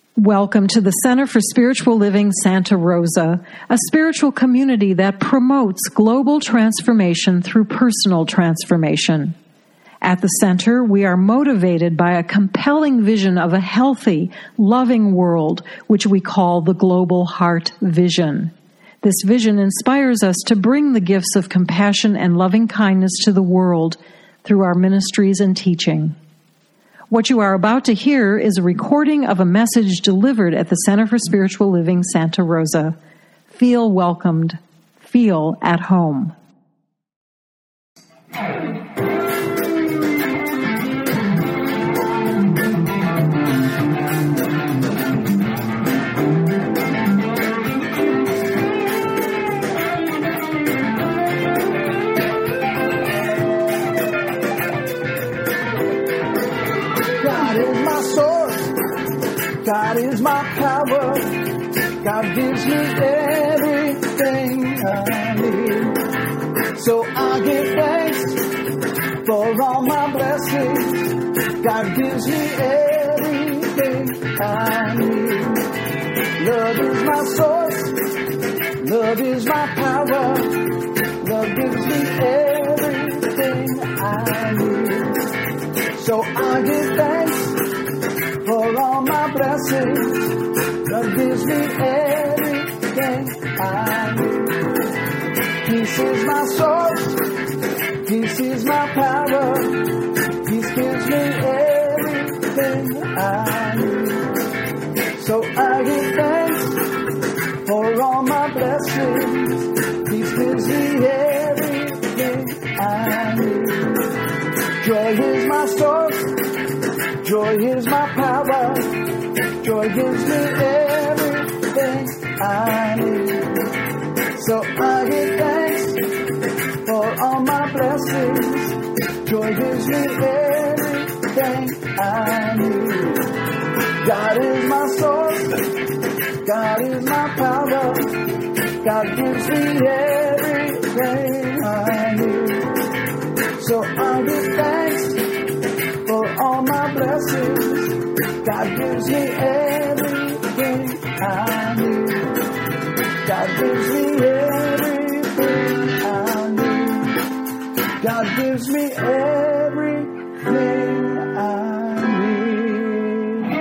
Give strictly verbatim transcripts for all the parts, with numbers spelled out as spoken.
Welcome to the Center for Spiritual Living Santa Rosa, a spiritual community that promotes global transformation through personal transformation. At the center, we are motivated by a compelling vision of a healthy, loving world, which we call the Global Heart Vision. This vision inspires us to bring the gifts of compassion and loving kindness to the world through our ministries and teaching. What you are about to hear is a recording of a message delivered at the Center for Spiritual Living Santa Rosa. Feel welcomed. Feel at home. God is my power. God gives me everything I need. So I give thanks for all my blessings. God gives me everything I need. Love is my source. Love is my power. Love gives me everything I need. So I give thanks for all my blessings. God gives me everything I need. Peace is my source. Peace is my power. Peace gives me everything I need. So I give thanks for all my blessings. Peace gives me everything I need. Joy is my source. Joy is my power. Joy gives me everything I need. So I give thanks for all my blessings. Joy gives me everything I need. God is my source. God is my power. God gives me everything I need. So I give thanks for all my blessings. God gives me everything I need. God gives me everything I need. God gives me everything I need.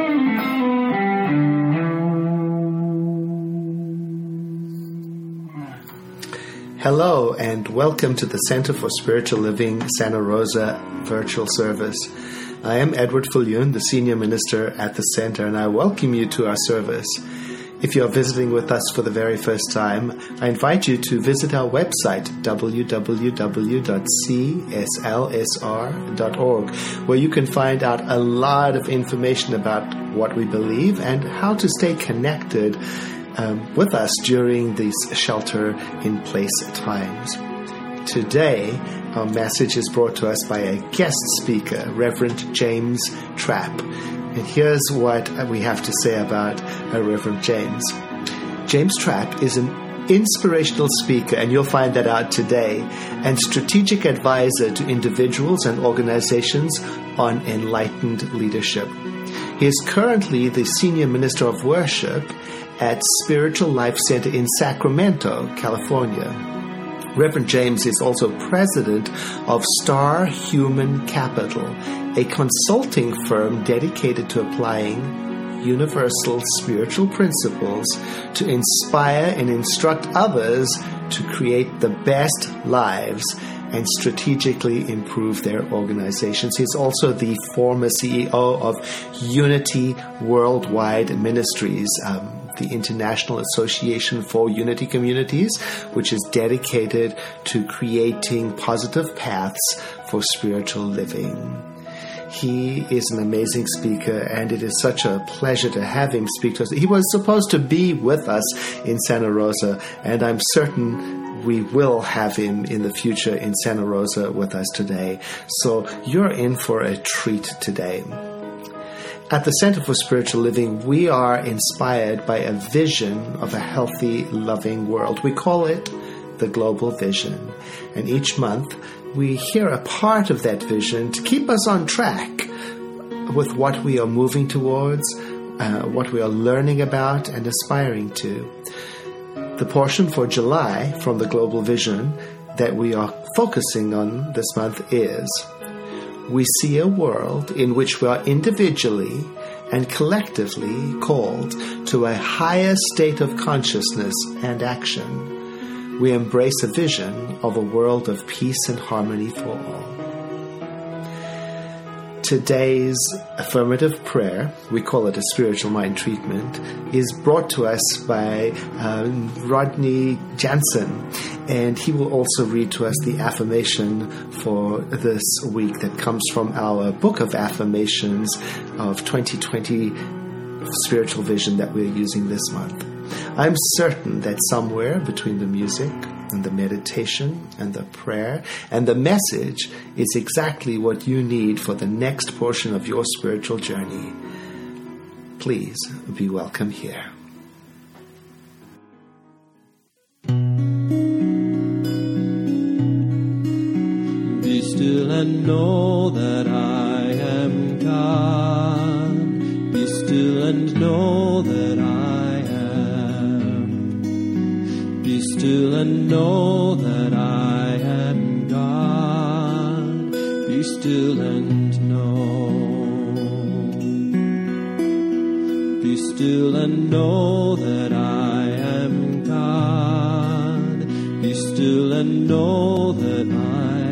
Hello and welcome to the Center for Spiritual Living Santa Rosa virtual service. I am Edward Fillion, the Senior Minister at the Center, and I welcome you to our service. If you are visiting with us for the very first time, I invite you to visit our website, w w w dot c s l s r dot org, where you can find out a lot of information about what we believe and how to stay connected um, with us during these shelter-in-place times. Today, our message is brought to us by a guest speaker, Reverend James Trapp. And here's what we have to say about uh, Reverend James. James Trapp is an inspirational speaker, and you'll find that out today, and strategic advisor to individuals and organizations on enlightened leadership. He is currently the Senior Minister of Worship at Spiritual Life Center in Sacramento, California. Reverend James is also president of Star Human Capital, a consulting firm dedicated to applying universal spiritual principles to inspire and instruct others to create the best lives and strategically improve their organizations. He's also the former C E O of Unity Worldwide Ministries, um, the International Association for Unity Communities, which is dedicated to creating positive paths for spiritual living. He is an amazing speaker, and it is such a pleasure to have him speak to us. He was supposed to be with us in Santa Rosa, and I'm certain we will have him in the future in Santa Rosa with us today. So you're in for a treat today. At the Center for Spiritual Living, we are inspired by a vision of a healthy, loving world. We call it the Global Vision. And each month, we hear a part of that vision to keep us on track with what we are moving towards, uh, what we are learning about and aspiring to. The portion for July from the Global Vision that we are focusing on this month is, we see a world in which we are individually and collectively called to a higher state of consciousness and action. We embrace a vision of a world of peace and harmony for all. Today's affirmative prayer, we call it a spiritual mind treatment, is brought to us by um, Rodney Jansen, and he will also read to us the affirmation for this week that comes from our book of affirmations of twenty twenty Spiritual Vision that we're using this month. I'm certain that somewhere between the music and the meditation and the prayer and the message is exactly what you need for the next portion of your spiritual journey. Please be welcome here. Be still and know that I am God. Be still and know that I Be still and know that I am God. Be still and know. Be still and know that I am God. Be still and know that I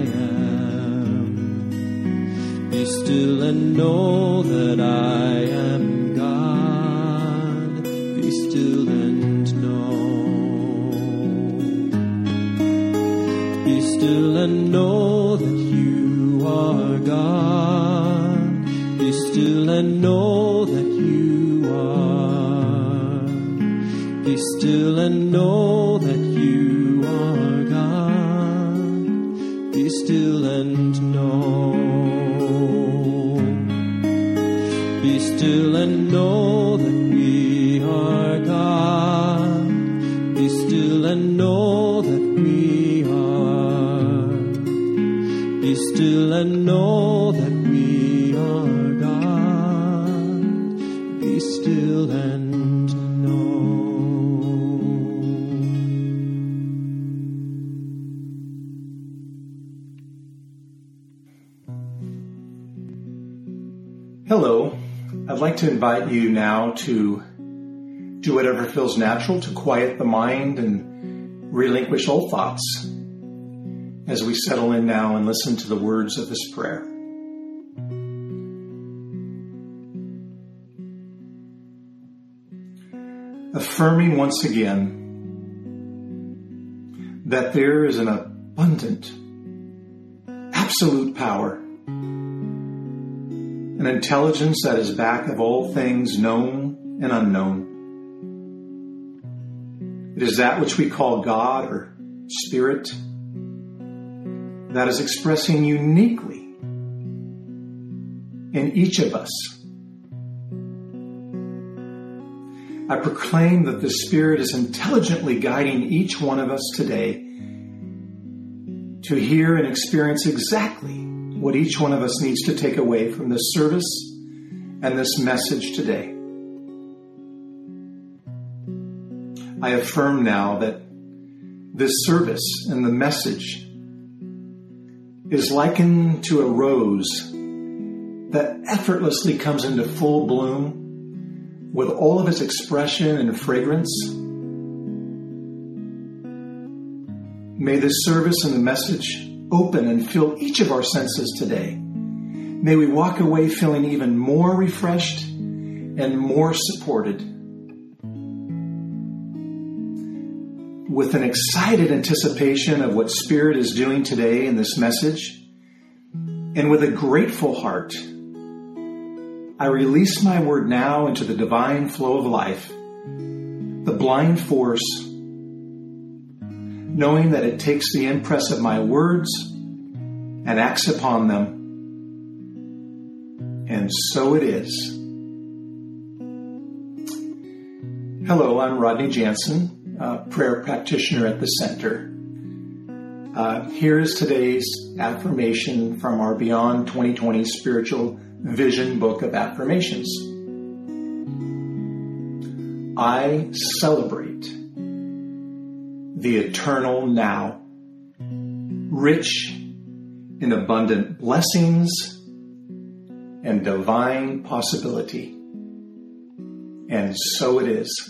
am. Be still and know that I am God. Be still and know. Be still and know that you are God. Be still and know that you are. Be still and know that you are God. Be still and know. Be still and know that we are God. Be still and know that we are. Be still and know that we are God. Be still and know. Hello. I'd like to invite you now to do whatever feels natural to quiet the mind and relinquish old thoughts as we settle in now and listen to the words of this prayer. Affirming once again that there is an abundant, absolute power, an intelligence that is back of all things known and unknown. It is that which we call God or Spirit that is expressing uniquely in each of us. I proclaim that the Spirit is intelligently guiding each one of us today to hear and experience exactly what each one of us needs to take away from this service and this message today. I affirm now that this service and the message is likened to a rose that effortlessly comes into full bloom with all of its expression and fragrance. May this service and the message open and fill each of our senses today. May we walk away feeling even more refreshed and more supported, with an excited anticipation of what Spirit is doing today in this message, and with a grateful heart, I release my word now into the divine flow of life, the blind force, knowing that it takes the impress of my words and acts upon them. And so it is. Hello, I'm Rodney Jansen, a prayer practitioner at the Center. Uh, here is today's affirmation from our Beyond twenty twenty Spiritual Vision Book of Affirmations. I celebrate the eternal now, rich in abundant blessings and divine possibility. And so it is.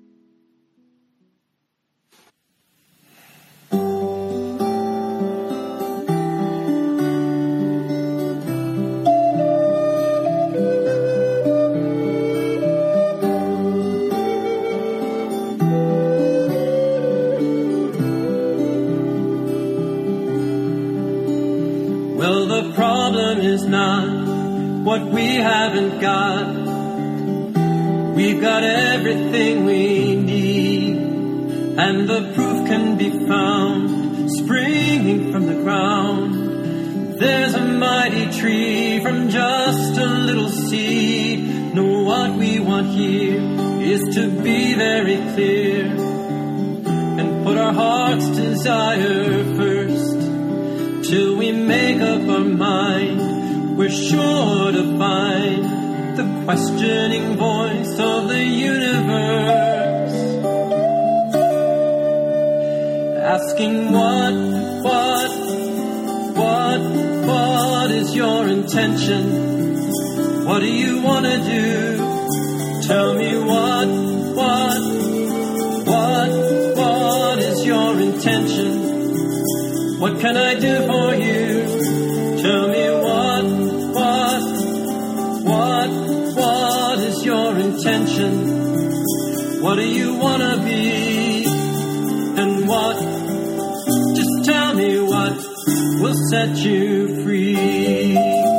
Well, the problem is not what we haven't got. We've got everything we need, and the proof can be found springing from the ground. There's a mighty tree from just a little seed. No, what we want here is to be very clear and put our heart's desire first. Till we make up our mind, we're sure to find the questioning voice of the universe, asking what, what, what, what is your intention? What do you want to do? Tell me what, what, what, what is your intention? What can I do for you? Tell me what, what, what, what is your intention? What do you want to be? And what? Just tell me what will set you free.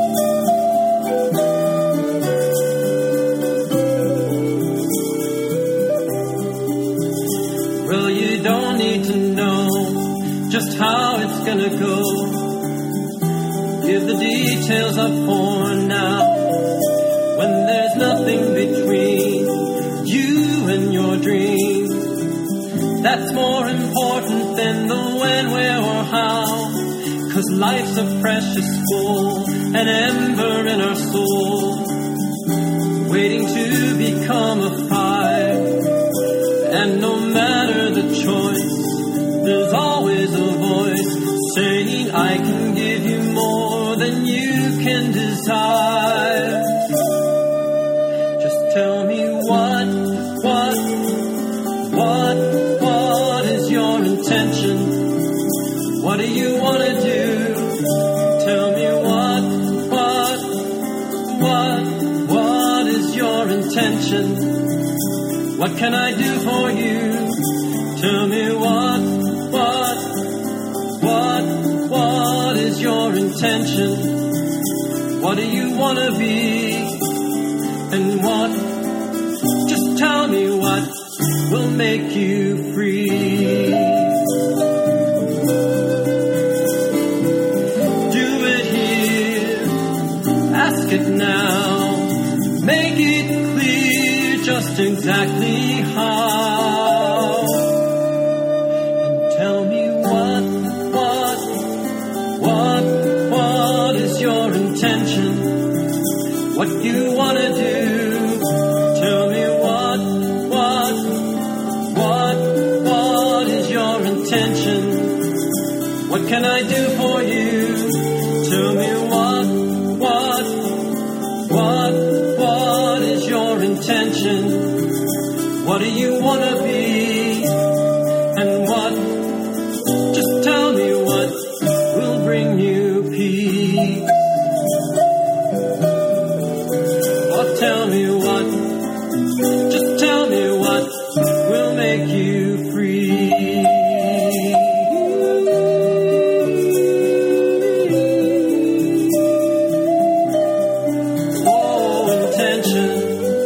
Well, you don't need to know just how it's gonna go. Give the details up for now, when there's nothing between you and your dream. That's more important than the when, where, or how, 'cause life's a precious full, an ember in our soul, waiting to become a fire. And no matter the choice, there's always a voice saying, I can give you more than you can desire. Just tell me what, what, what, what is your intention? What do you want to do? Tell me what, what, what, what is your intention? What can I do for you? Tell me what, what, what, what is your intention? What do you want to be? And what? Just tell me what will make you free. Do it here, ask it now, make it clear just exactly how. And tell me what, what, what, what is your intention? What you want to do? Tell me what, what, what, what is your intention? What can I do for you? Tell me what, what, what, what is your intention? What do you want to be? And what? Just tell me what will bring you peace. Or tell me what, just tell me what will make you free. Oh, intention.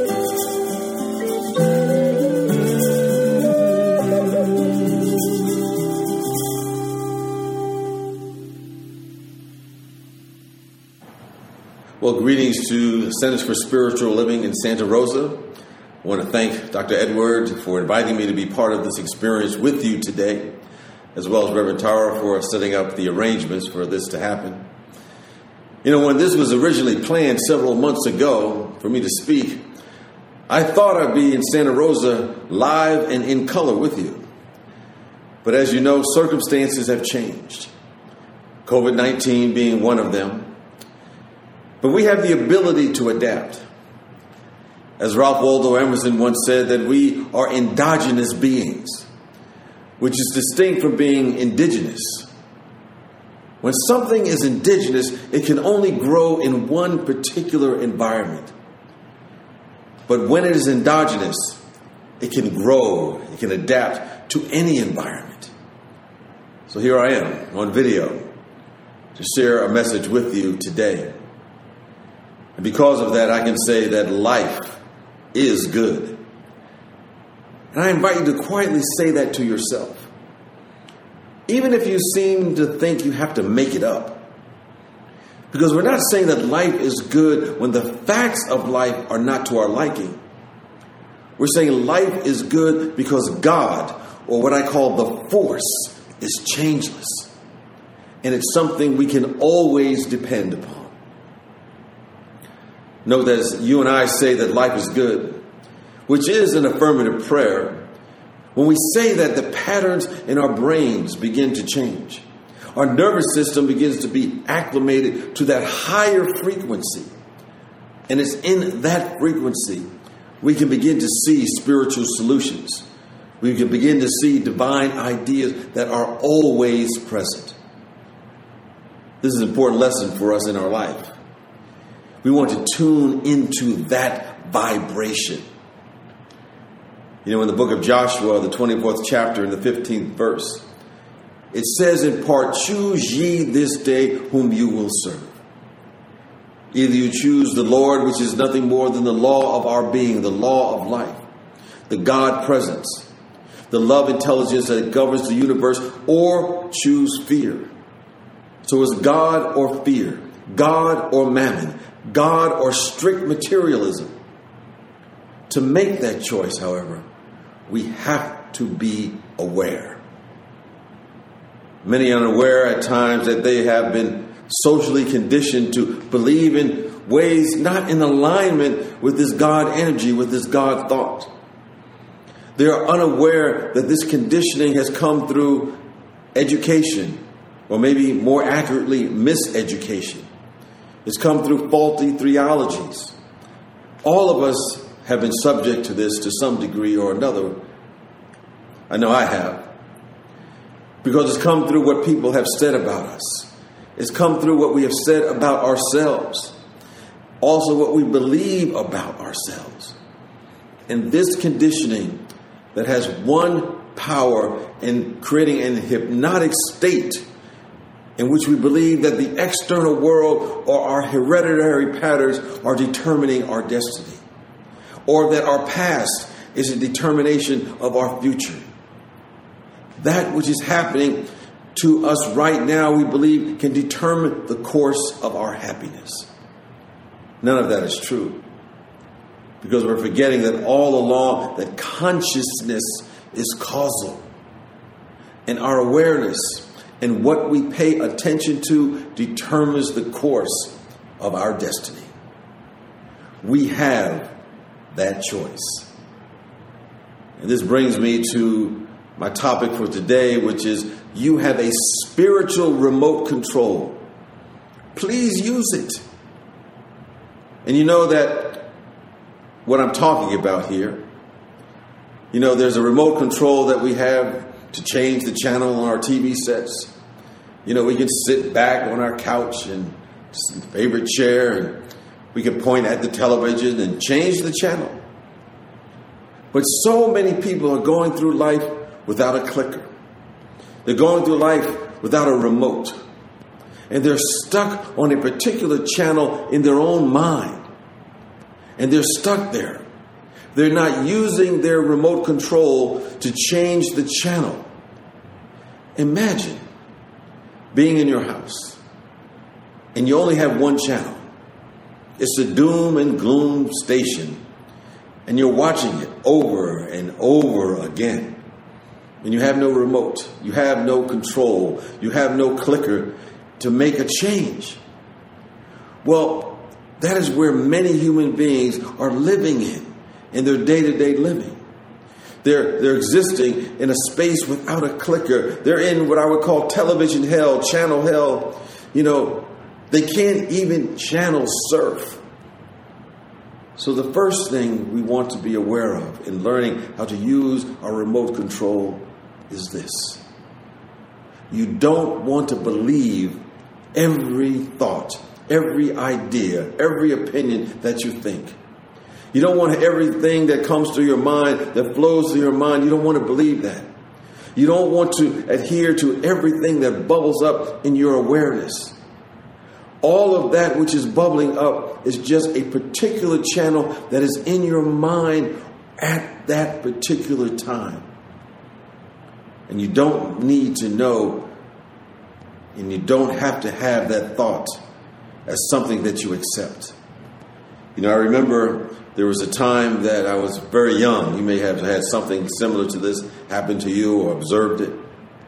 Well, greetings to the Centers for Spiritual Living in Santa Rosa. I want to thank Doctor Edward for inviting me to be part of this experience with you today, as well as Reverend Tara for setting up the arrangements for this to happen. You know, when this was originally planned several months ago for me to speak, I thought I'd be in Santa Rosa live and in color with you. But as you know, circumstances have changed. COVID nineteen being one of them. But we have the ability to adapt. As Ralph Waldo Emerson once said, that we are endogenous beings, which is distinct from being indigenous. When something is indigenous, it can only grow in one particular environment. But when it is endogenous, it can grow, it can adapt to any environment. So here I am on video to share a message with you today. And because of that, I can say that life is good. And I invite you to quietly say that to yourself. Even if you seem to think you have to make it up. Because we're not saying that life is good when the facts of life are not to our liking. We're saying life is good because God, or what I call the force, is changeless. And it's something we can always depend upon. Note that as you and I say that life is good, which is an affirmative prayer, when we say that, the patterns in our brains begin to change. Our nervous system begins to be acclimated to that higher frequency. And it's in that frequency we can begin to see spiritual solutions. We can begin to see divine ideas that are always present. This is an important lesson for us in our life. We want to tune into that vibration. You know, in the book of Joshua, the twenty-fourth chapter and the fifteenth verse, it says in part, choose ye this day whom you will serve. Either you choose the Lord, which is nothing more than the law of our being, the law of life, the God presence, the love intelligence that governs the universe, or choose fear. So it's God or fear, God or mammon, God or strict materialism. To make that choice, however, we have to be aware. Many are unaware at times that they have been socially conditioned to believe in ways not in alignment with this God energy, with this God thought. They are unaware that this conditioning has come through education, or maybe more accurately, miseducation. It's come through faulty theologies. All of us have been subject to this to some degree or another. I know I have. Because it's come through what people have said about us. It's come through what we have said about ourselves. Also what we believe about ourselves. And this conditioning that has one power in creating an hypnotic state in which we believe that the external world or our hereditary patterns are determining our destiny, or that our past is a determination of our future. That which is happening to us right now, we believe, can determine the course of our happiness. None of that is true, because we're forgetting that all along that consciousness is causal, and our awareness and what we pay attention to determines the course of our destiny. We have that choice. And this brings me to my topic for today, which is you have a spiritual remote control. Please use it. And you know that what I'm talking about here, you know, there's a remote control that we have to change the channel on our T V sets. You know, we can sit back on our couch and favorite chair, and we can point at the television and change the channel. But so many people are going through life without a clicker. They're going through life without a remote. And they're stuck on a particular channel in their own mind. And they're stuck there. They're not using their remote control to change the channel. Imagine being in your house and you only have one channel. It's a doom and gloom station, and you're watching it over and over again. And you have no remote. You have no control. You have no clicker to make a change. Well, that is where many human beings are living in. in their day-to-day living. They're, they're existing in a space without a clicker. They're in what I would call television hell, channel hell. You know, they can't even channel surf. So the first thing we want to be aware of in learning how to use our remote control is this. You don't want to believe every thought, every idea, every opinion that you think. You don't want everything that comes to your mind, that flows to your mind. You don't want to believe that. You don't want to adhere to everything that bubbles up in your awareness. All of that which is bubbling up is just a particular channel that is in your mind at that particular time. And you don't need to know, and you don't have to have that thought as something that you accept. You know, I remember there was a time that I was very young. You may have had something similar to this happen to you or observed it.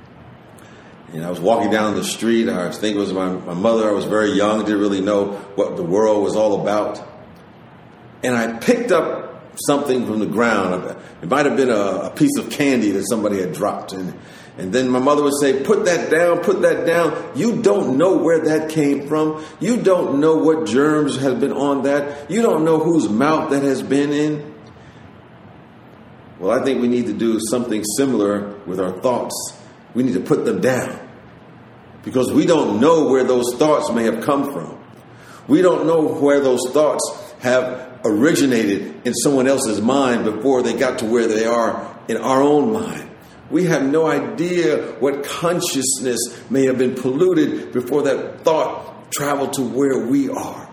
And I was walking down the street. I think it was my, my mother. I was very young, didn't really know what the world was all about. And I picked up something from the ground. It might have been a, a piece of candy that somebody had dropped. And, and then my mother would say, put that down, put that down. You don't know where that came from. You don't know what germs have been on that. You don't know whose mouth that has been in. Well, I think we need to do something similar with our thoughts. We need to put them down because we don't know where those thoughts may have come from. We don't know where those thoughts have originated in someone else's mind before they got to where they are in our own mind. We have no idea what consciousness may have been polluted before that thought traveled to where we are.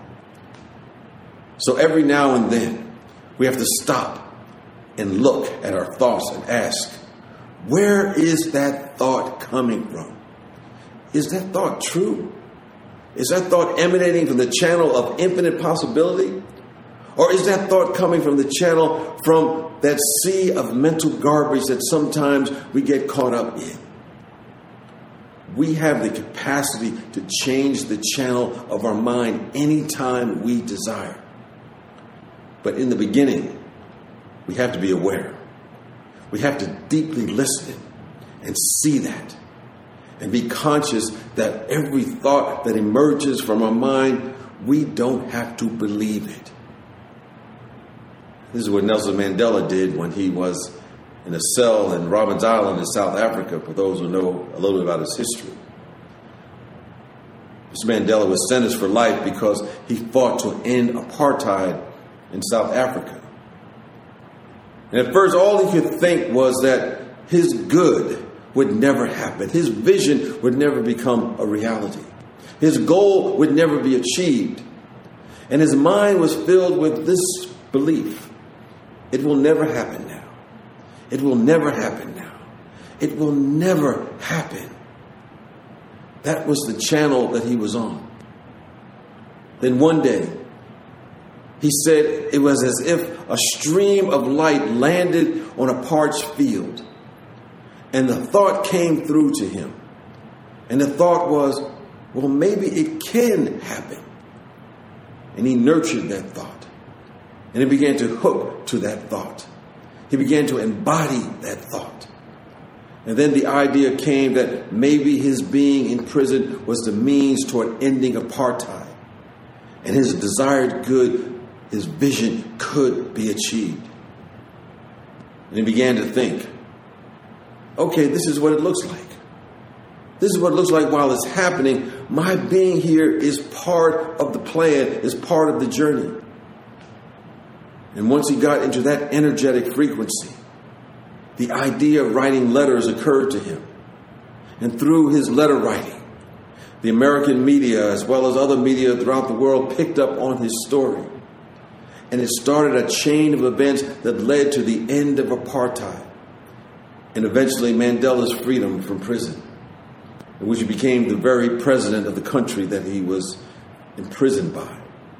So every now and then, we have to stop and look at our thoughts and ask, where is that thought coming from? Is that thought true? Is that thought emanating from the channel of infinite possibility? Or is that thought coming from the channel from that sea of mental garbage that sometimes we get caught up in? We have the capacity to change the channel of our mind anytime we desire. But in the beginning, we have to be aware. We have to deeply listen and see that and be conscious that every thought that emerges from our mind, we don't have to believe it. This is what Nelson Mandela did when he was in a cell in Robben Island in South Africa, for those who know a little bit about his history. Mister Mandela was sentenced for life because he fought to end apartheid in South Africa. And at first, all he could think was that his good would never happen. His vision would never become a reality. His goal would never be achieved. And his mind was filled with this belief. It will never happen now. It will never happen now. It will never happen. That was the channel that he was on. Then one day, he said it was as if a stream of light landed on a parched field. And the thought came through to him. And the thought was, well, maybe it can happen. And he nurtured that thought. And he began to hook to that thought. He began to embody that thought. And then the idea came that maybe his being in prison was the means toward ending apartheid. And his desired good, his vision could be achieved. And he began to think, okay, this is what it looks like. This is what it looks like while it's happening. My being here is part of the plan, is part of the journey. And once he got into that energetic frequency, the idea of writing letters occurred to him. And through his letter writing, the American media, as well as other media throughout the world, picked up on his story. And it started a chain of events that led to the end of apartheid. And eventually Mandela's freedom from prison, in which he became the very president of the country that he was imprisoned by.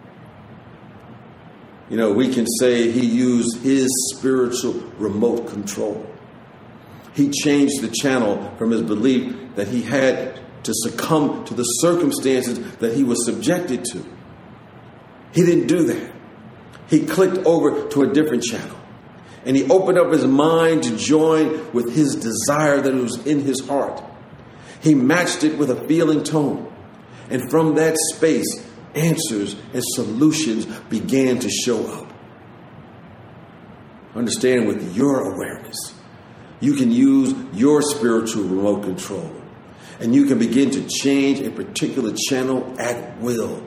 You know, we can say he used his spiritual remote control. He changed the channel from his belief that he had to succumb to the circumstances that he was subjected to. He didn't do that. He clicked over to a different channel. And he opened up his mind to join with his desire that was in his heart. He matched it with a feeling tone. And from that space, answers and solutions began to show up. Understand, with your awareness, you can use your spiritual remote control. And you can begin to change a particular channel at will.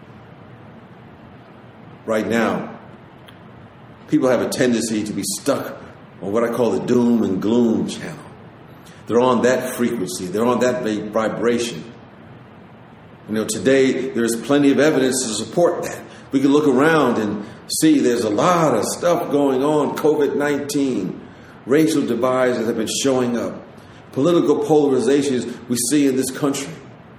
Right now, people have a tendency to be stuck on what I call the doom and gloom channel. They're on that frequency. They're on that vibration. You know, today there's plenty of evidence to support that. We can look around and see there's a lot of stuff going on. covid nineteen, racial divides that have been showing up, political polarizations we see in this country.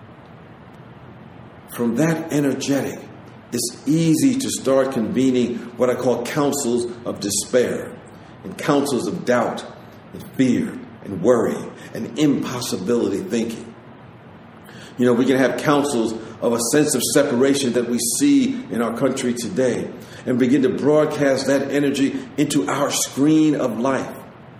From that energetic, it's easy to start convening what I call councils of despair and councils of doubt and fear and worry and impossibility thinking. You know, we can have councils of a sense of separation that we see in our country today and begin to broadcast that energy into our screen of life.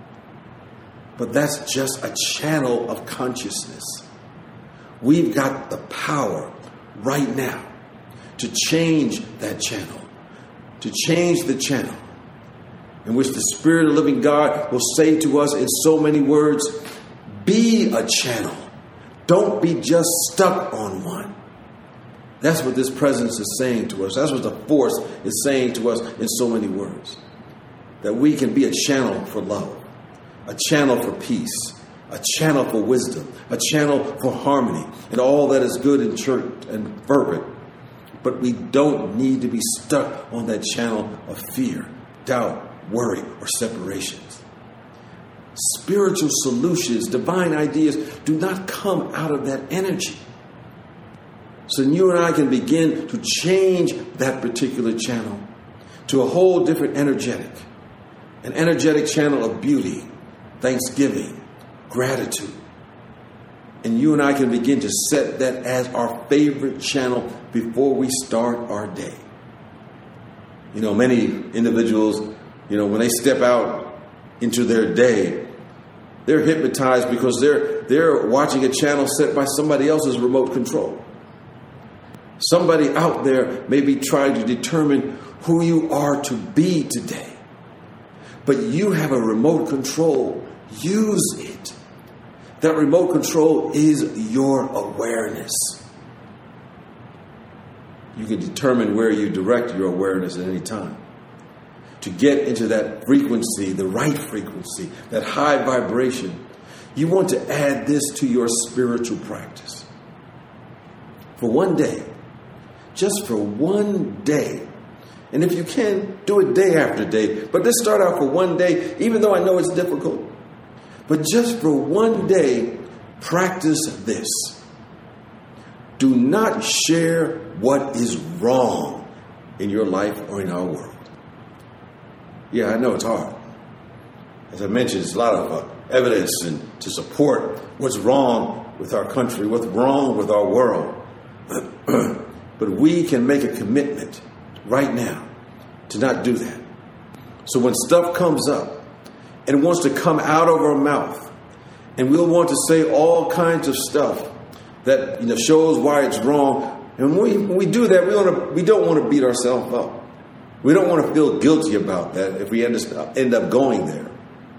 But that's just a channel of consciousness. We've got the power right now to change that channel, to change the channel in which the Spirit of the living God will say to us in so many words, be a channel. Don't be just stuck on one. That's what this presence is saying to us. That's what the force is saying to us in so many words. That we can be a channel for love, a channel for peace, a channel for wisdom, a channel for harmony, and all that is good and true and fervent. But we don't need to be stuck on that channel of fear, doubt, worry, or separations. Spiritual solutions, divine ideas do not come out of that energy. So you and I can begin to change that particular channel to a whole different energetic. An energetic channel of beauty, thanksgiving, gratitude. And you and I can begin to set that as our favorite channel before we start our day. You know, many individuals, you know, when they step out into their day, they're hypnotized because they're they're watching a channel set by somebody else's remote control. Somebody out there may be trying to determine who you are to be today. But you have a remote control. Use it. That remote control is your awareness. You can determine where you direct your awareness at any time. To get into that frequency, the right frequency, that high vibration, you want to add this to your spiritual practice. For one day, just for one day, and if you can, do it day after day. But let's start out for one day, even though I know it's difficult. But just for one day, practice this. Do not share what is wrong in your life or in our world. Yeah, I know it's hard. As I mentioned, there's a lot of uh, evidence and to support what's wrong with our country, what's wrong with our world. But we can make a commitment right now to not do that. So when stuff comes up and it wants to come out of our mouth, and we'll want to say all kinds of stuff that, you know, shows why it's wrong. And when we, when we do that, we, want to, we don't want to beat ourselves up. We don't want to feel guilty about that if we end up, end up going there.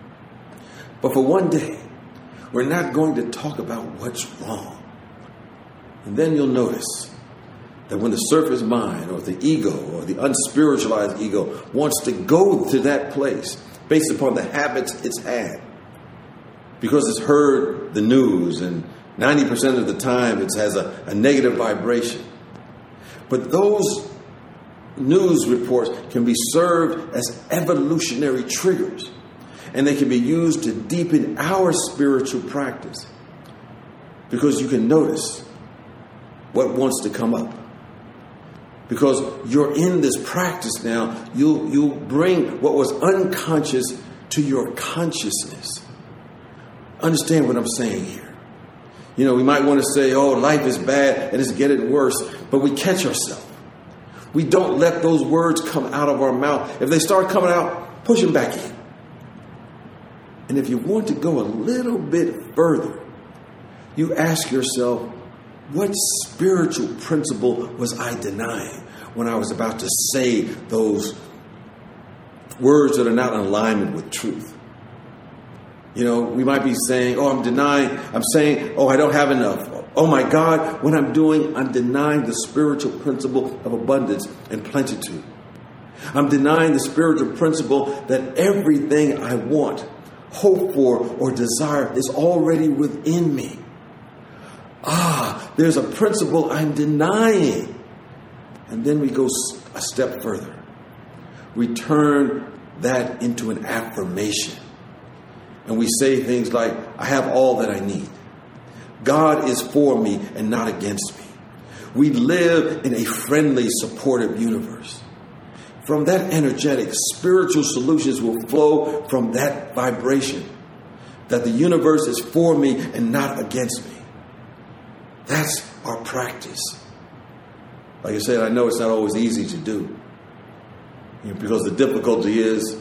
But for one day, we're not going to talk about what's wrong. And then you'll notice that when the surface mind or the ego or the unspiritualized ego wants to go to that place based upon the habits it's had, because it's heard the news and ninety percent of the time it has a, a negative vibration. But those news reports can be served as evolutionary triggers, and they can be used to deepen our spiritual practice, because you can notice what wants to come up. Because you're in this practice now, you'll, you'll bring what was unconscious to your consciousness. Understand what I'm saying here. You know, we might want to say, oh, life is bad and it's getting worse, but we catch ourselves. We don't let those words come out of our mouth. If they start coming out, push them back in. And if you want to go a little bit further, you ask yourself, what spiritual principle was I denying when I was about to say those words that are not in alignment with truth? You know, we might be saying, oh, I'm denying, I'm saying, oh, I don't have enough. Oh my God, what I'm doing, I'm denying the spiritual principle of abundance and plenitude. I'm denying the spiritual principle that everything I want, hope for, or desire is already within me. Ah, there's a principle I'm denying. And then we go a step further. We turn that into an affirmation. And we say things like, I have all that I need. God is for me and not against me. We live in a friendly, supportive universe. From that energetic, spiritual solutions will flow from that vibration, that the universe is for me and not against me. That's our practice. Like I said, I know it's not always easy to do, you know, because the difficulty is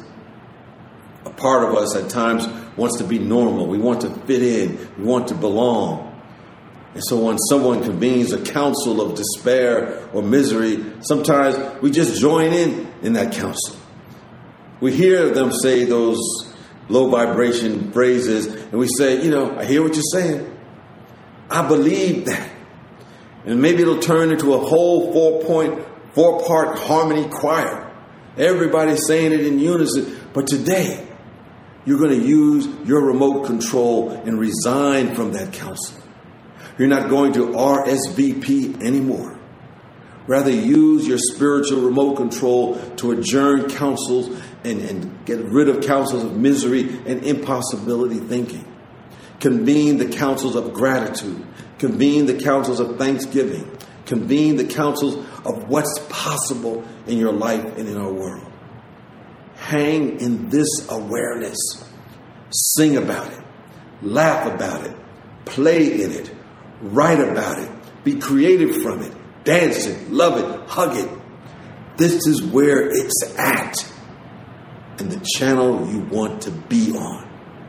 a part of us at times wants to be normal. We want to fit in. We want to belong. And so when someone convenes a council of despair or misery, sometimes we just join in in that council. We hear them say those low vibration phrases and we say, you know, I hear what you're saying. I believe that. And maybe it'll turn into a whole four point, four part harmony choir. Everybody's saying it in unison. But today, you're going to use your remote control and resign from that council. You're not going to R S V P anymore. Rather, use your spiritual remote control to adjourn councils and, and get rid of councils of misery and impossibility thinking. Convene the councils of gratitude. Convene the councils of thanksgiving. Convene the councils of what's possible in your life and in our world. Hang in this awareness. Sing about it. Laugh about it. Play in it. Write about it. Be creative from it. Dance it. Love it. Hug it. This is where it's at. And the channel you want to be on.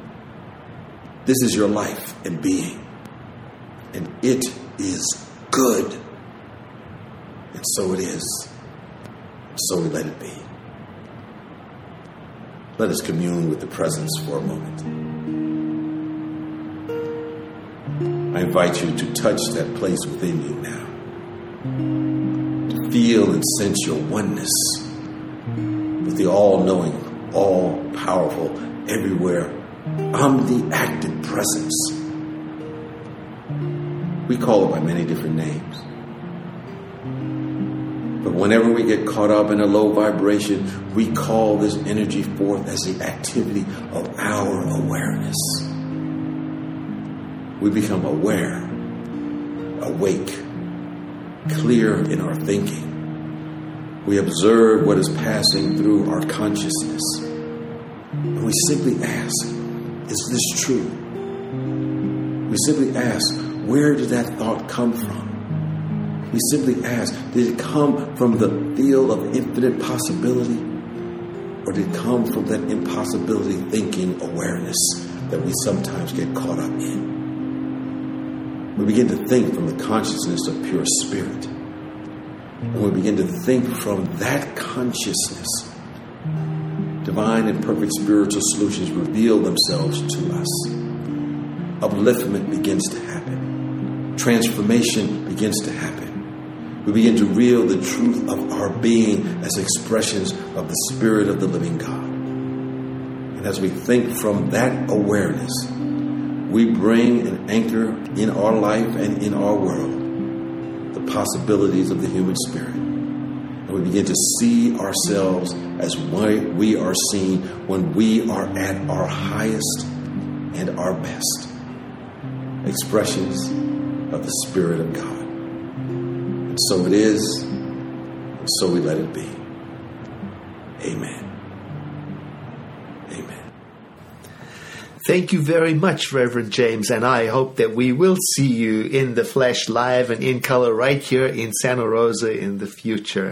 This is your life and being. And it is good. And so it is. So we let it be. Let us commune with the presence for a moment. I invite you to touch that place within you now. To feel and sense your oneness with the all-knowing, all-powerful, everywhere, omniactive presence. We call it by many different names. But whenever we get caught up in a low vibration, we call this energy forth as the activity of our awareness. We become aware, awake, clear in our thinking. We observe what is passing through our consciousness. And we simply ask, is this true? We simply ask, where did that thought come from? We simply ask, did it come from the field of infinite possibility? Or did it come from that impossibility thinking awareness that we sometimes get caught up in? We begin to think from the consciousness of pure spirit. And we begin to think from that consciousness. Divine and perfect spiritual solutions reveal themselves to us. Upliftment begins to happen. Transformation begins to happen. We begin to reel the truth of our being as expressions of the Spirit of the living God. And as we think from that awareness, we bring an anchor in our life and in our world, the possibilities of the human spirit. And we begin to see ourselves as we are seen when we are at our highest and our best. Expressions of the Spirit of God. And so it is, and so we let it be. Amen. Amen. Thank you very much, Reverend James, and I hope that we will see you in the flesh live and in color right here in Santa Rosa in the future.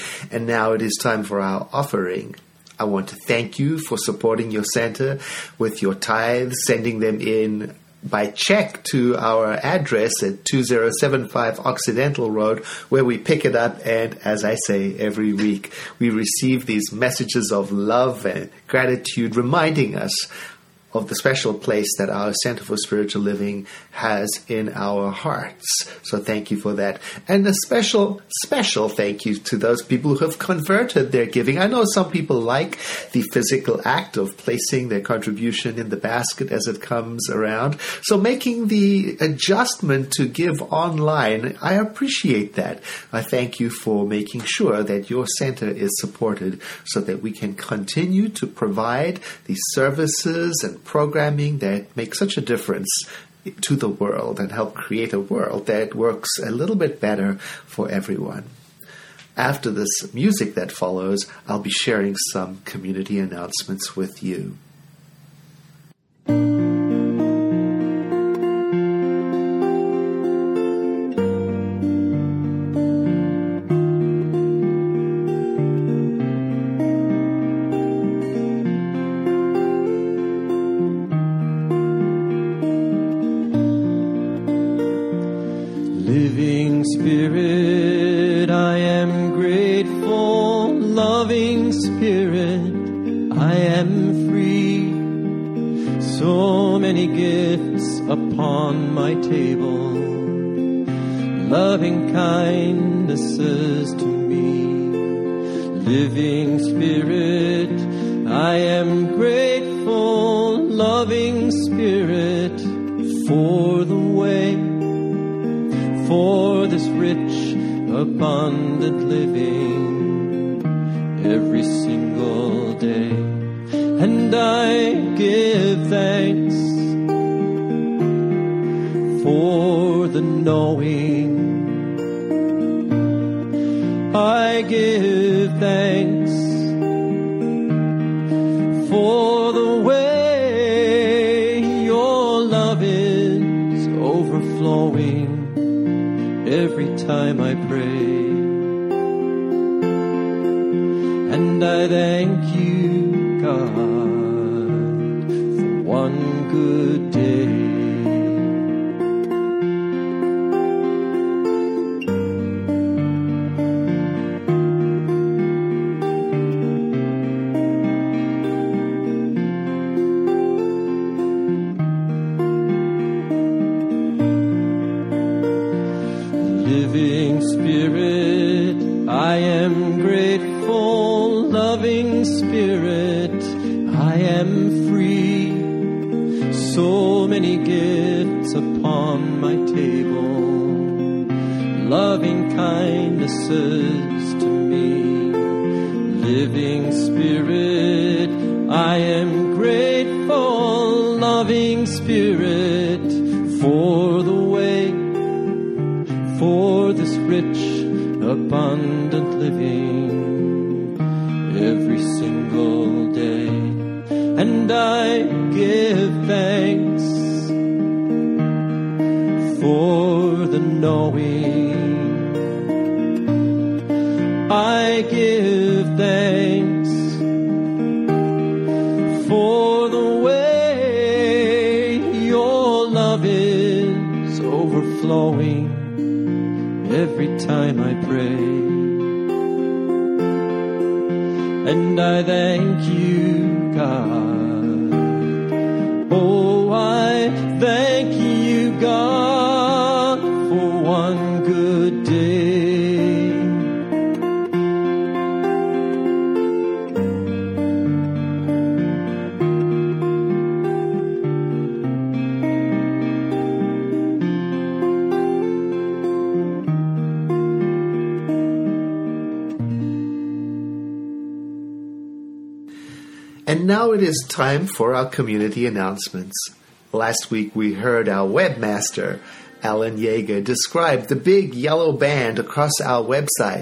And now it is time for our offering. I want to thank you for supporting your center with your tithes, sending them in by check to our address at two zero seven five Occidental Road, where we pick it up, and as I say every week, we receive these messages of love and gratitude reminding us of the special place that our Center for Spiritual Living has in our hearts. So thank you for that. And a special, special thank you to those people who have converted their giving. I know some people like the physical act of placing their contribution in the basket as it comes around. So making the adjustment to give online, I appreciate that. I thank you for making sure that your center is supported so that we can continue to provide the services and programming that make such a difference to the world and help create a world that works a little bit better for everyone. After this music that follows, I'll be sharing some community announcements with you. Living Spirit, I am grateful. Loving Spirit, I am free. So many gifts upon my table, loving kindnesses to me. Living Spirit, I am grateful. Loving Spirit, for the way, for this rich, abundant living every single day. And I give thanks for the knowing. I give thanks for the way your love is overflowing every time I pray. And I thank you, God, for one good day. Living Spirit, I am grateful. Loving Spirit, I am free. So many gifts upon my table, loving kindnesses to me. Living Spirit, I am grateful. Loving Spirit, for the way, for this rich, abundant living every single day. And I give thanks for the knowing. I give thanks for the way your love is overflowing every time I pray. And I thank you, God. Oh, I thank you, God, for one good day. And now it is time for our community announcements. Last week we heard our webmaster, Alan Yeager, describe the big yellow band across our website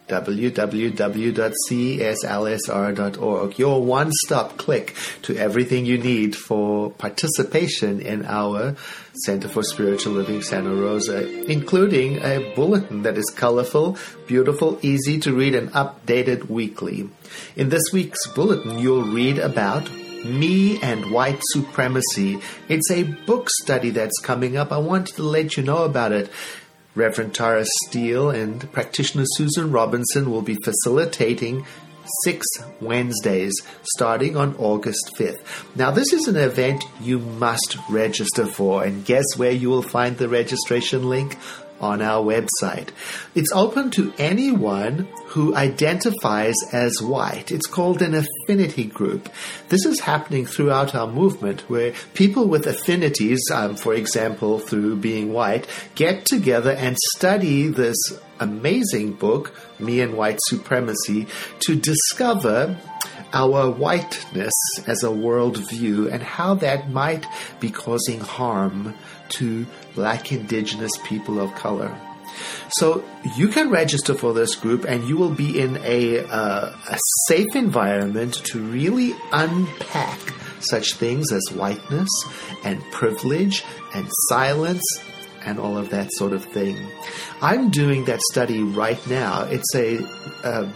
w w w dot c s l s r dot org, your one-stop click to everything you need for participation in our Center for Spiritual Living Santa Rosa, including a bulletin that is colorful, beautiful, easy to read, and updated weekly. In this week's bulletin, you'll read about Me and White Supremacy. It's a book study that's coming up. I wanted to let you know about it. Reverend Tara Steele and practitioner Susan Robinson will be facilitating six Wednesdays starting on August fifth. Now, this is an event you must register for, and guess where you will find the registration link? On our website. It's open to anyone who identifies as white. It's called an affinity group. This is happening throughout our movement, where people with affinities, um, for example, through being white, get together and study this amazing book, Me and White Supremacy, to discover our whiteness as a worldview and how that might be causing harm to Black, Indigenous people of color. So you can register for this group, and you will be in a, uh, a safe environment to really unpack such things as whiteness and privilege and silence and all of that sort of thing. I'm doing that study right now. It's a uh,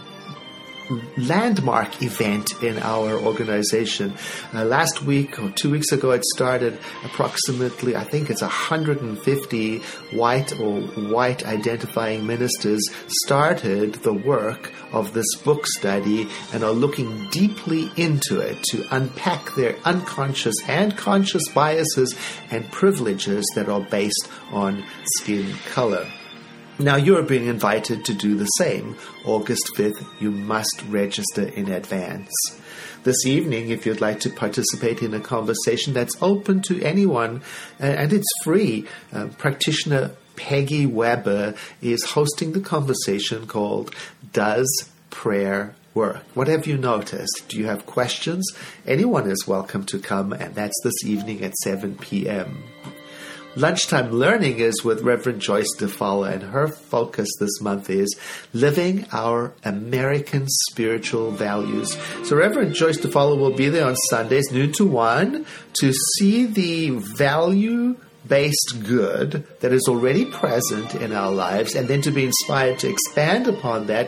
landmark event in our organization. Uh, last week or two weeks ago, it started approximately, I think it's one hundred fifty white or white identifying ministers started the work of this book study and are looking deeply into it to unpack their unconscious and conscious biases and privileges that are based on skin color. Now, you're being invited to do the same. August fifth, you must register in advance. This evening, if you'd like to participate in a conversation that's open to anyone, and it's free, uh, practitioner Peggy Weber is hosting the conversation called Does Prayer Work? What have you noticed? Do you have questions? Anyone is welcome to come, and that's this evening at seven p.m. Lunchtime Learning is with Reverend Joyce DeFalla, and her focus this month is living our American spiritual values. So Reverend Joyce DeFalla will be there on Sundays, noon to one, to see the value-based good that is already present in our lives, and then to be inspired to expand upon that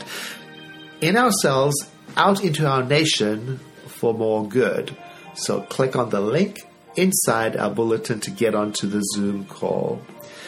in ourselves, out into our nation for more good. So click on the link inside our bulletin to get onto the Zoom call.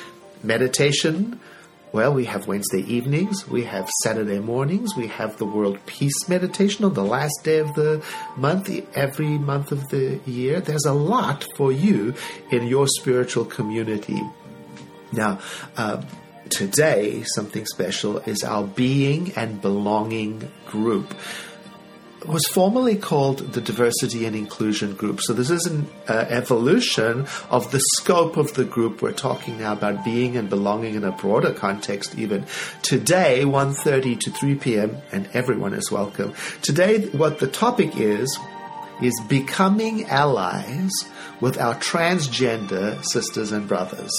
Meditation, well, we have Wednesday evenings, we have Saturday mornings, we have the World Peace Meditation on the last day of the month, every month of the year. There's a lot for you in your spiritual community. Now, uh, today, something special is our Being and Belonging group. It was formerly called the Diversity and Inclusion Group. So this is an uh, evolution of the scope of the group. We're talking now about being and belonging in a broader context even. Today, one thirty to three p.m., and everyone is welcome. Today, what the topic is, is becoming allies with our transgender sisters and brothers.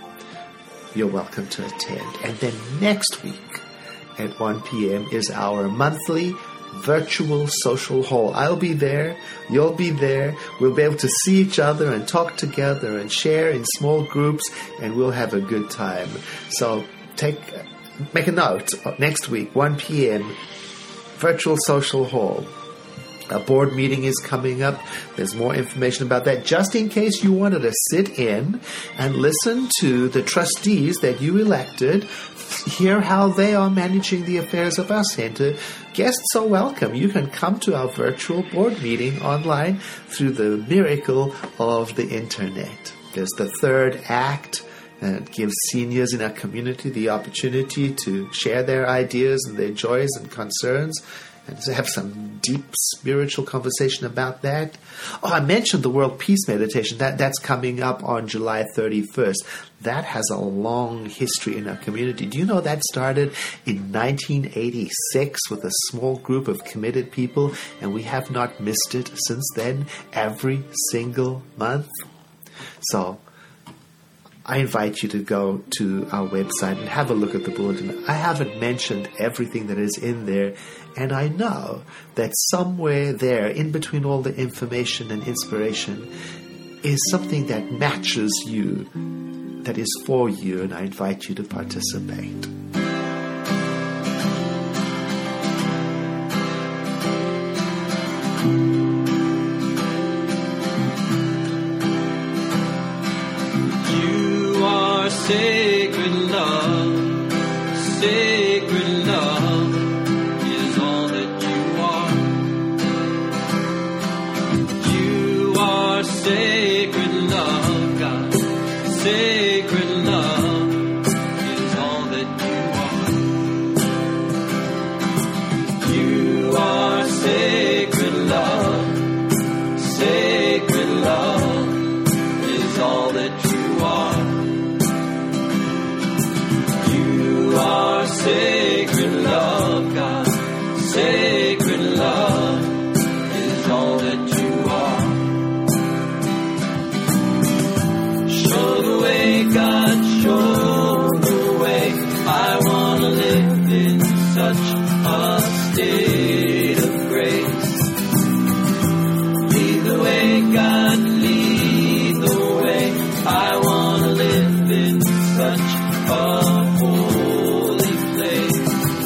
You're welcome to attend. And then next week at one p.m. is our monthly virtual social hall. I'll be there. You'll be there. We'll be able to see each other and talk together and share in small groups, and we'll have a good time. So take, make a note. Next week, one p.m., virtual social hall. A board meeting is coming up. There's more information about that. Just in case you wanted to sit in and listen to the trustees that you elected, hear how they are managing the affairs of our center, guests are welcome. You can come to our virtual board meeting online through the miracle of the internet. There's the third act, and it gives seniors in our community the opportunity to share their ideas and their joys and concerns, and to have some deep spiritual conversation about that. Oh, I mentioned the World Peace Meditation. That, that's coming up on July thirty-first. That has a long history in our community. Do you know that started in nineteen eighty-six with a small group of committed people, and we have not missed it since then, every single month? So I invite you to go to our website and have a look at the bulletin. I haven't mentioned everything that is in there, and I know that somewhere there, in between all the information and inspiration, is something that matches you, that is for you, and I invite you to participate. You are sacred love, sacred love is all that you are. You are sacred love, God, sacred love is all that you are. You are sacred love, sacred love is all that you are. You are sacred love, God, sacred love is all that you are. Show the way, God, show the way. I want to live in such a state of grace. Lead the way, God, lead the way. I want to live in such a holy place.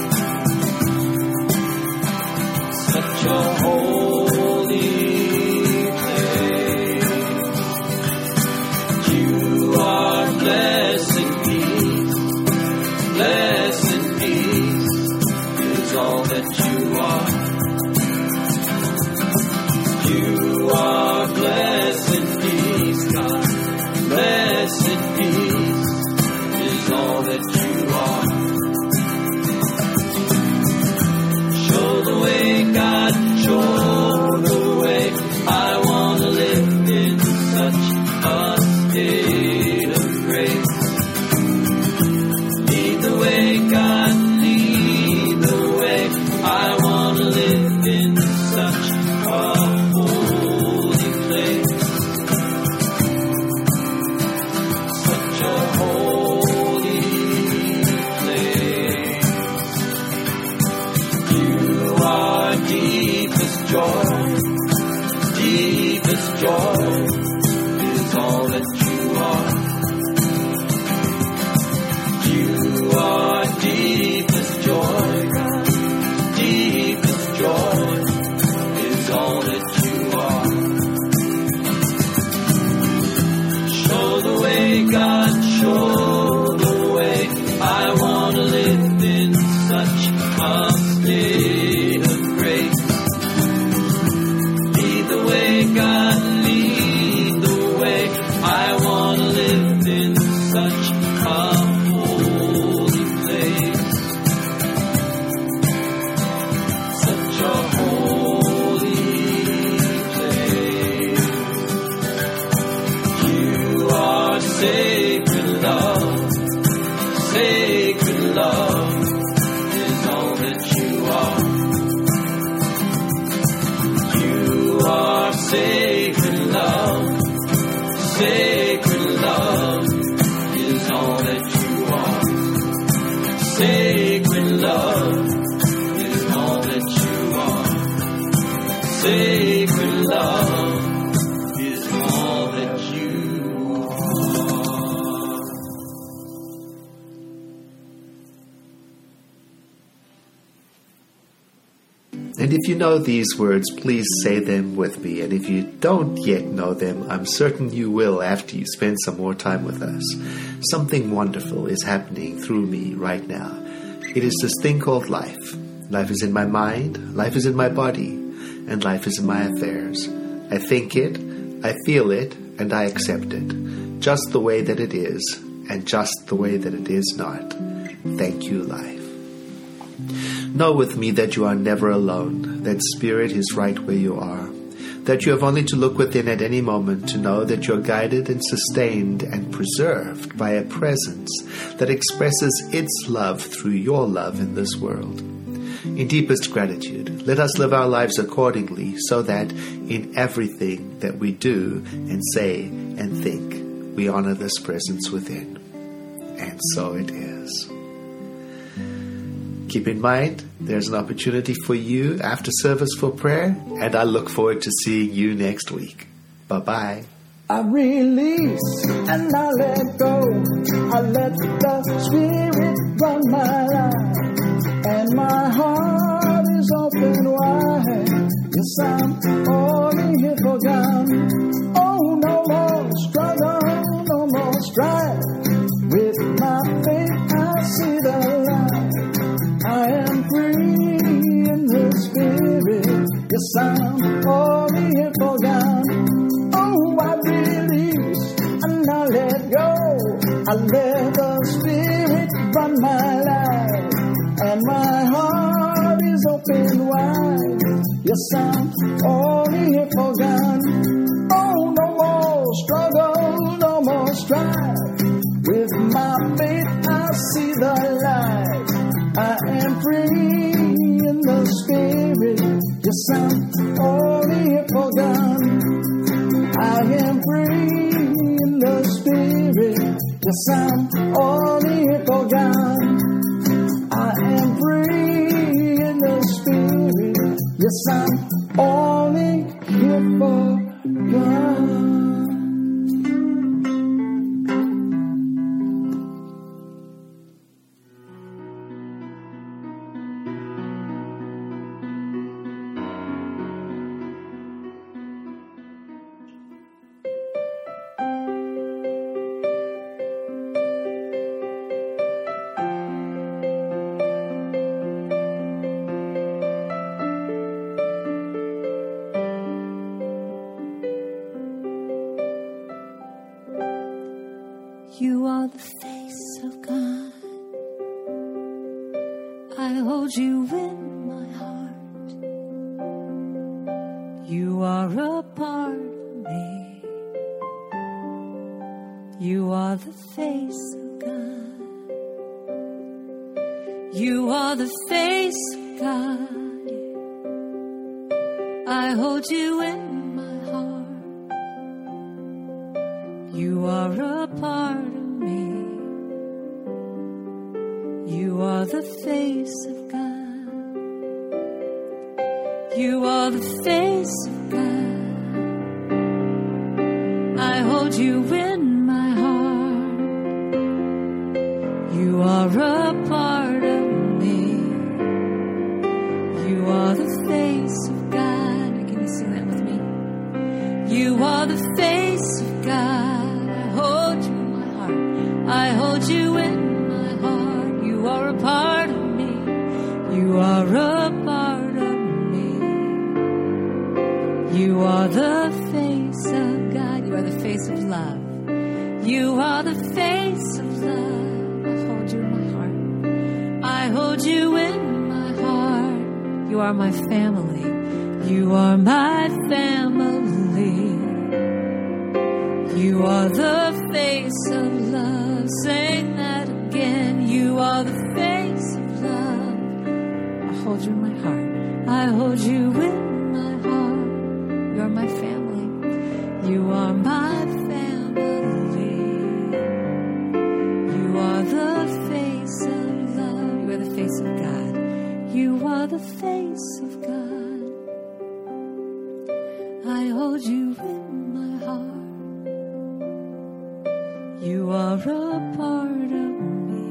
Such a holy place. You are blessed peace, blessed peace is all that you are. You are blessed peace, God, blessed peace is all that you are. Show the way, God, show the way. I want to live in such a state of grace. Lead the way, God, lead the way. I want to live in such a holy place. Such a holy place. You are deepest joy, deepest joy is all that you are. You are deepest joy, God, deepest joy is all that you are. Show the way, God, show the way. I want to live in such a state of grace. Lead the way, God, lead the way. I want to live in such a holy place. Such a holy place. You are sacred love, sacred love is all that you are. You are sacred love, sacred love is all that you are. Sacred love is all that you are. Sacred love is all that you are. And if you know these words, please say them with me. And if you don't yet know them, I'm certain you will after you spend some more time with us. Something wonderful is happening through me right now. It is this thing called life. Life is in my mind, life is in my body, and life is in my affairs. I think it, I feel it, and I accept it, just the way that it is, and just the way that it is not. Thank you, life. Know with me that you are never alone, that Spirit is right where you are, that you have only to look within at any moment to know that you are guided and sustained and preserved by a presence that expresses its love through your love in this world. In deepest gratitude, let us live our lives accordingly so that in everything that we do and say and think, we honor this presence within. And so it is. Keep in mind, there's an opportunity for you after service for prayer, and I look forward to seeing you next week. Bye-bye. I release and I let go. I let the Spirit run my life, and my heart is open wide. Yes, I'm only here for God. Oh, no more struggle, no more strife. With my faith, I see the light. I am free in the Spirit. Yes, I'm only here for God. Oh, I release and I let go. I let the Spirit run my life, and my heart is open wide. Yes, I'm only here for God. Oh, no more struggle, no more strife. With my faith, I see the light. I am free in the Spirit. Yes, I'm only here for God. I am free in the Spirit. Yes, I'm only here for God. I am free in the Spirit. Yes, I'm only here for God. You are the face of God. I hold you in my heart. You are a part of me. You are the face of God. You are the face of God. I hold you in my heart. You are a part of me. You are the face of God. You are the face of God. I hold you in my heart. You are a part of me. You are the face of God. Can you sing that with me? You are the face of God. I hold you in my heart. You are a part of me. You are a part of me. You are the face of God. You are the face of love. You are the face of love. I hold you in my heart. I hold you in my heart. You are my family. You are my family. You are the face of love. Sing that again. You are the face of love. I hold you in my heart. I hold you in my heart. You are my family. You are my family. You are the face of love. You are the face of God. You are the face of God. I hold you in my heart. You are a part of me.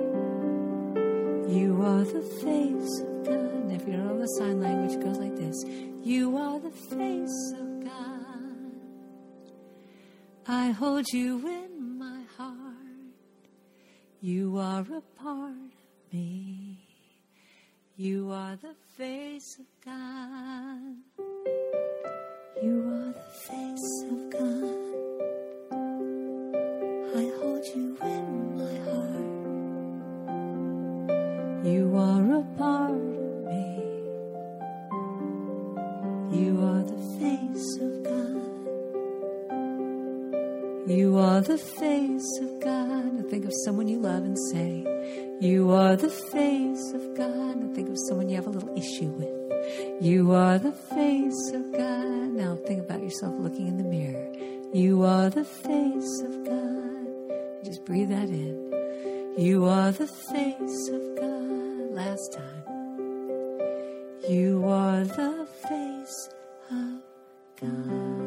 You are the face of God. And if you don't know the sign language, it goes like this. You are the face of God. I hold you in my heart. You are a part of me. You are the face of God. You are the face of God. I hold you in my heart. You are a part of me. You are the face of God. You are the face of God. Now think of someone you love and say, you are the face of God. Now think of someone you have a little issue with. You are the face of God. Now think about yourself looking in the mirror. You are the face of God. Just breathe that in. You are the face of God. Last time. You are the face of God.